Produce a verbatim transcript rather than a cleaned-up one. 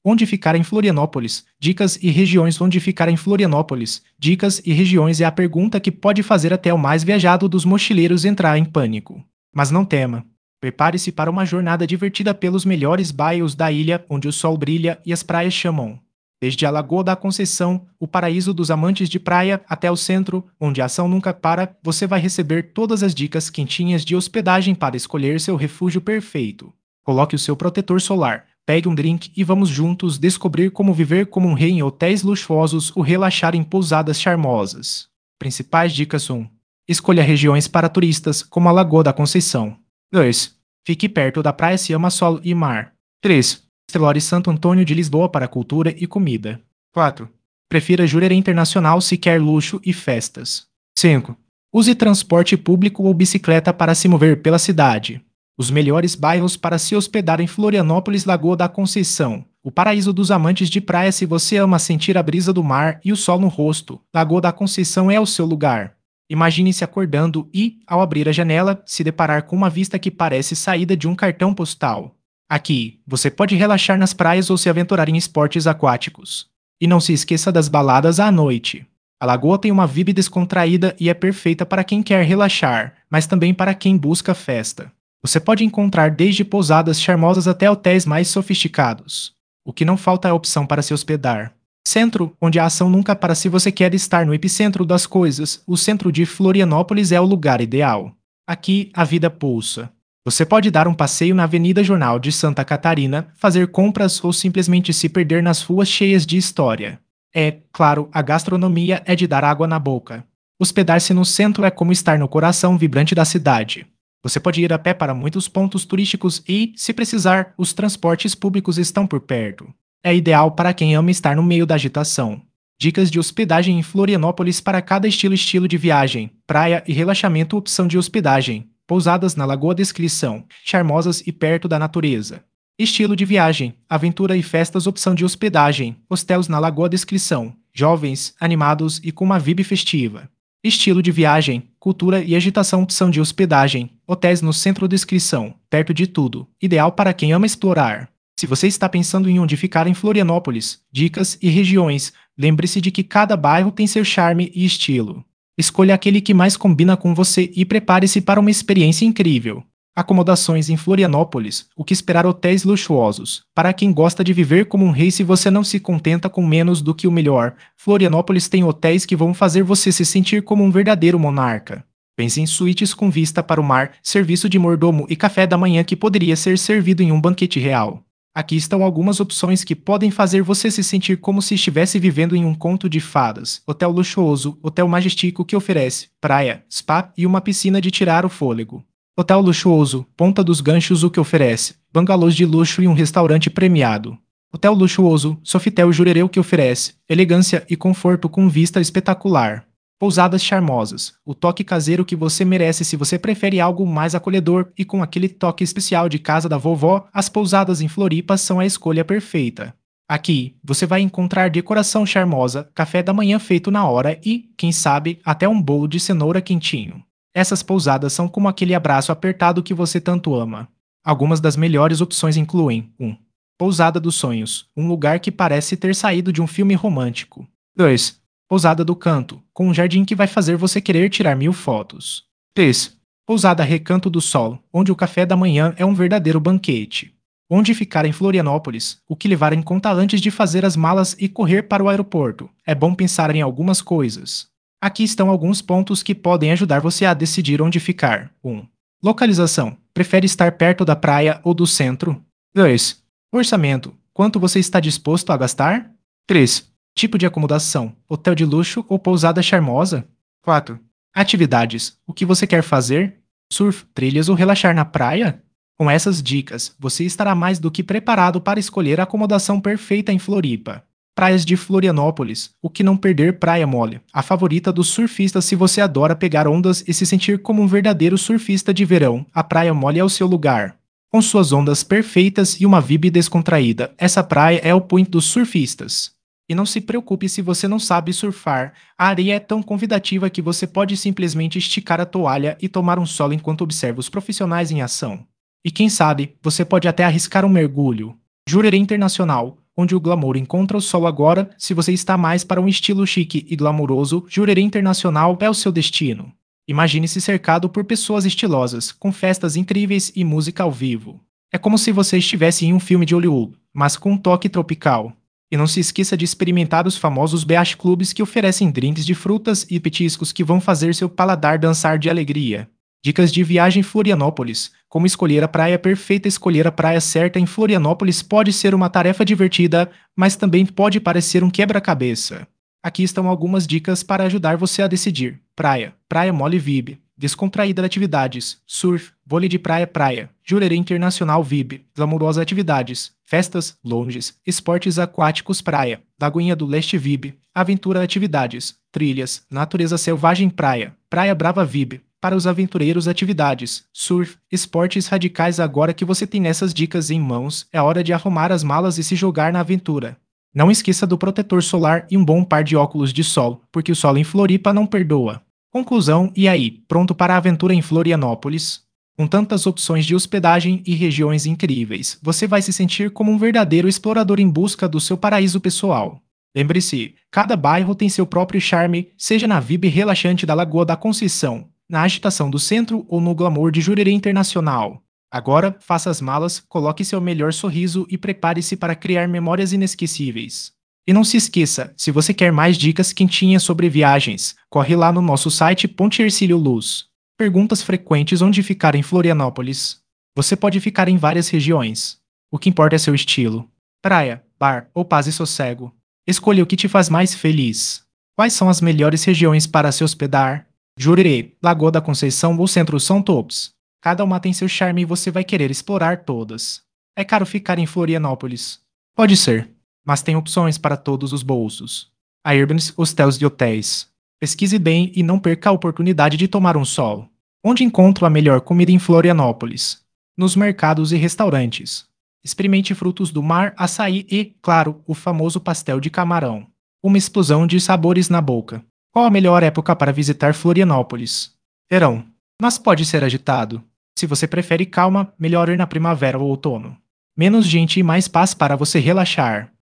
Onde ficar em Florianópolis? Dicas e regiões. Onde ficar em Florianópolis? Dicas e regiões é a pergunta que pode fazer até o mais viajado dos mochileiros entrar em pânico. Mas não tema. Prepare-se para uma jornada divertida pelos melhores bairros da ilha, onde o sol brilha e as praias chamam. Desde a Lagoa da Conceição, o paraíso dos amantes de praia, até o centro, onde a ação nunca para, você vai receber todas as dicas quentinhas de hospedagem para escolher seu refúgio perfeito. Coloque o seu protetor solar, pegue um drink e vamos juntos descobrir como viver como um rei em hotéis luxuosos ou relaxar em pousadas charmosas. Principais dicas: um. Escolha regiões para turistas, como a Lagoa da Conceição. dois. Fique perto da praia se ama sol e mar. três. Explore Santo Antônio de Lisboa para cultura e comida. quatro. Prefira Jurerê Internacional se quer luxo e festas. cinco. Use transporte público ou bicicleta para se mover pela cidade. Os melhores bairros para se hospedar em Florianópolis. Lagoa da Conceição, o paraíso dos amantes de praia. Se você ama sentir a brisa do mar e o sol no rosto, Lagoa da Conceição é o seu lugar. Imagine-se acordando e, ao abrir a janela, se deparar com uma vista que parece saída de um cartão postal. Aqui, você pode relaxar nas praias ou se aventurar em esportes aquáticos. E não se esqueça das baladas à noite. A lagoa tem uma vibe descontraída e é perfeita para quem quer relaxar, mas também para quem busca festa. Você pode encontrar desde pousadas charmosas até hotéis mais sofisticados. O que não falta é a opção para se hospedar. Centro, onde a ação nunca para. Se você quer estar no epicentro das coisas, o centro de Florianópolis é o lugar ideal. Aqui, a vida pulsa. Você pode dar um passeio na Avenida Jornal de Santa Catarina, fazer compras ou simplesmente se perder nas ruas cheias de história. É, claro, a gastronomia é de dar água na boca. Hospedar-se no centro é como estar no coração vibrante da cidade. Você pode ir a pé para muitos pontos turísticos e, se precisar, os transportes públicos estão por perto. É ideal para quem ama estar no meio da agitação. Dicas de hospedagem em Florianópolis para cada estilo: estilo de viagem, praia e relaxamento. Opção de hospedagem: pousadas na Lagoa. Descrição: charmosas e perto da natureza. Estilo de viagem: aventura e festas. Opção de hospedagem: hostéis na Lagoa. Descrição: jovens, animados e com uma vibe festiva. Estilo de viagem: cultura e agitação. Opção de hospedagem: hotéis no centro. Descrição: perto de tudo, ideal para quem ama explorar. Se você está pensando em onde ficar em Florianópolis, dicas e regiões, lembre-se de que cada bairro tem seu charme e estilo. Escolha aquele que mais combina com você e prepare-se para uma experiência incrível. Acomodações em Florianópolis: o que esperar? Hotéis luxuosos. Para quem gosta de viver como um rei, se você não se contenta com menos do que o melhor, Florianópolis tem hotéis que vão fazer você se sentir como um verdadeiro monarca. Pense em suítes com vista para o mar, serviço de mordomo e café da manhã que poderia ser servido em um banquete real. Aqui estão algumas opções que podem fazer você se sentir como se estivesse vivendo em um conto de fadas. Hotel luxuoso: Hotel Majestico, que oferece praia, spa e uma piscina de tirar o fôlego. Hotel luxuoso Ponta dos Ganchos, o que oferece bangalôs de luxo e um restaurante premiado. Hotel luxuoso Sofitel Jurerê, o que oferece elegância e conforto com vista espetacular. Pousadas charmosas: o toque caseiro que você merece. Se você prefere algo mais acolhedor e com aquele toque especial de casa da vovó, as pousadas em Floripa são a escolha perfeita. Aqui, você vai encontrar decoração charmosa, café da manhã feito na hora e, quem sabe, até um bolo de cenoura quentinho. Essas pousadas são como aquele abraço apertado que você tanto ama. Algumas das melhores opções incluem: um. Pousada dos Sonhos, um lugar que parece ter saído de um filme romântico. dois. Pousada do Canto, com um jardim que vai fazer você querer tirar mil fotos. três. Pousada Recanto do Sol, onde o café da manhã é um verdadeiro banquete. Onde ficar em Florianópolis? O que levar em conta antes de fazer as malas e correr para o aeroporto? É bom pensar em algumas coisas. Aqui estão alguns pontos que podem ajudar você a decidir onde ficar. um. Localização: prefere estar perto da praia ou do centro? dois. Orçamento: quanto você está disposto a gastar? três. Tipo de acomodação: hotel de luxo ou pousada charmosa? quatro. Atividades: o que você quer fazer? Surf, trilhas ou relaxar na praia? Com essas dicas, você estará mais do que preparado para escolher a acomodação perfeita em Floripa. Praias de Florianópolis: o que não perder? Praia Mole, a favorita dos surfistas. Se você adora pegar ondas e se sentir como um verdadeiro surfista de verão, a Praia Mole é o seu lugar. Com suas ondas perfeitas e uma vibe descontraída, essa praia é o point dos surfistas. E não se preocupe se você não sabe surfar, a areia é tão convidativa que você pode simplesmente esticar a toalha e tomar um sol enquanto observa os profissionais em ação. E quem sabe, você pode até arriscar um mergulho. Jurerê Internacional, onde o glamour encontra o sol agora. Se você está mais para um estilo chique e glamouroso, Jurerê Internacional é o seu destino. Imagine-se cercado por pessoas estilosas, com festas incríveis e música ao vivo. É como se você estivesse em um filme de Hollywood, mas com um toque tropical. E não se esqueça de experimentar os famosos beach clubs que oferecem drinks de frutas e petiscos que vão fazer seu paladar dançar de alegria. Dicas de viagem em Florianópolis. Como escolher a praia perfeita. Escolher a praia certa em Florianópolis pode ser uma tarefa divertida, mas também pode parecer um quebra-cabeça. Aqui estão algumas dicas para ajudar você a decidir. Praia. Praia Mole V I B. Descontraída atividades. Surf. Vôlei de praia praia. Jurerê Internacional V I B. Glamourosas atividades. Festas. Lounges. Esportes aquáticos praia. Lagoinha do Leste V I B. Aventura atividades. Trilhas. Natureza selvagem praia. Praia Brava V I B. Para os aventureiros atividades. Surf. Esportes radicais. Agora que você tem essas dicas em mãos, é hora de arrumar as malas e se jogar na aventura. Não esqueça do protetor solar e um bom par de óculos de sol, porque o sol em Floripa não perdoa. Conclusão, e aí, pronto para a aventura em Florianópolis? Com tantas opções de hospedagem e regiões incríveis, você vai se sentir como um verdadeiro explorador em busca do seu paraíso pessoal. Lembre-se, cada bairro tem seu próprio charme, seja na vibe relaxante da Lagoa da Conceição, na agitação do centro ou no glamour de Jurerê Internacional. Agora, faça as malas, coloque seu melhor sorriso e prepare-se para criar memórias inesquecíveis. E não se esqueça, se você quer mais dicas quentinhas sobre viagens, corre lá no nosso site Ponte Hercílio Luz. Perguntas frequentes: onde ficar em Florianópolis? Você pode ficar em várias regiões. O que importa é seu estilo. Praia, bar ou paz e sossego. Escolha o que te faz mais feliz. Quais são as melhores regiões para se hospedar? Jurerê, Lagoa da Conceição ou Centro são tops. Cada uma tem seu charme e você vai querer explorar todas. É caro ficar em Florianópolis? Pode ser, mas tem opções para todos os bolsos. Airbnbs, hostels e hotéis. Pesquise bem e não perca a oportunidade de tomar um sol. Onde encontro a melhor comida em Florianópolis? Nos mercados e restaurantes. Experimente frutos do mar, açaí e, claro, o famoso pastel de camarão. Uma explosão de sabores na boca. Qual a melhor época para visitar Florianópolis? Verão, mas pode ser agitado. Se você prefere calma, melhor ir na primavera ou outono. Menos gente e mais paz para você relaxar.